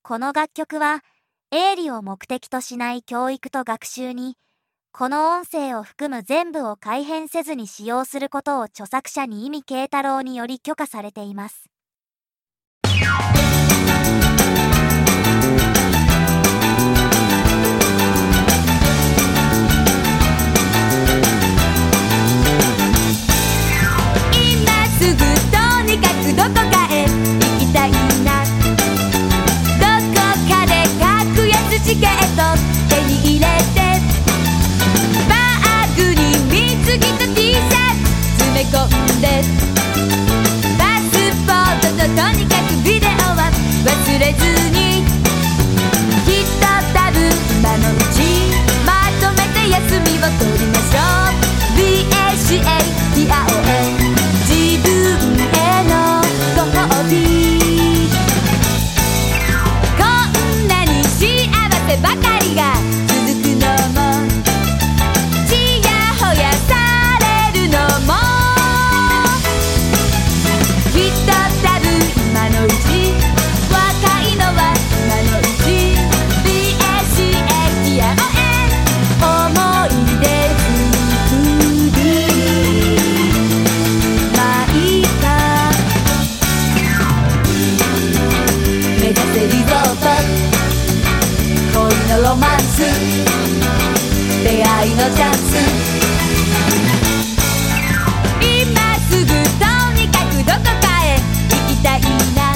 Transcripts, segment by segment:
この楽曲は営利を目的としない教育と学習に、この音声を含む全部を改変せずに使用することを著作者に意味慶太郎により許可されています。 今すぐとにかくどこかへ行きたいな。どこかで格安チケット手に入れて、バッグに水着と T シャツ詰め込んで、パスポートととにかくビデオは忘れずに、きっと多分今のうちまとめて休みを取りましょう。 BACATION 自分へのご褒美。こんなに幸せばかりが続くのも、ちやほやされるのも、きっと多分今のうち、若いのは今のうち。 BACATION 思い出作り。まあいいか、目指せリゾート、恋のロマンス、出会いのチャンス。今すぐとにかくどこかへ行きたいな。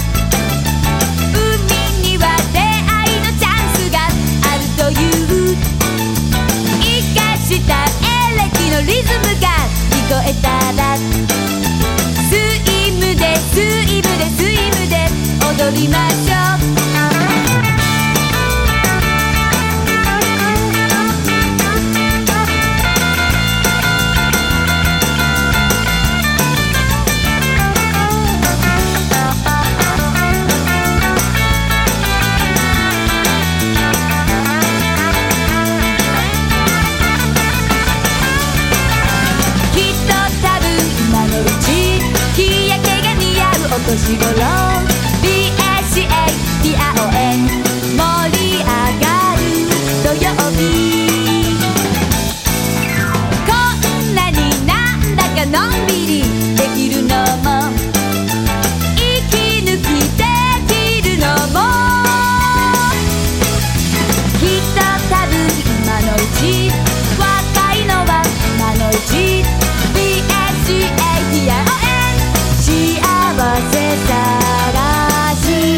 海には出会いのチャンスがあるという、生かしたエレキのリズムが聞こえたら、スイムでスイムでスイムで踊りましょう。きっと多分今のうち、日焼けが似合うお年頃。 BACATION 盛り上がる土曜日。こんなになんだかのんびりできるのも、息抜きできるのも、きっと多分今のうち、若いのは今のうち。 BACATION 幸せ探し。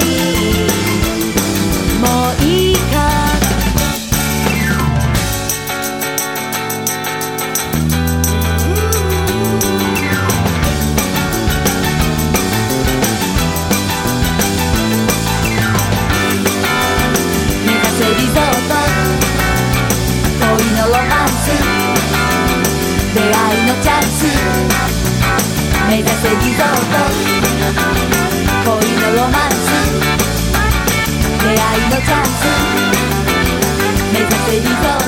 もういいか、目指せリゾート、恋のロマンス、出会いのチャンス。目指せリゾート、恋のロマンス、出会いのチャンス。目指せリゾート。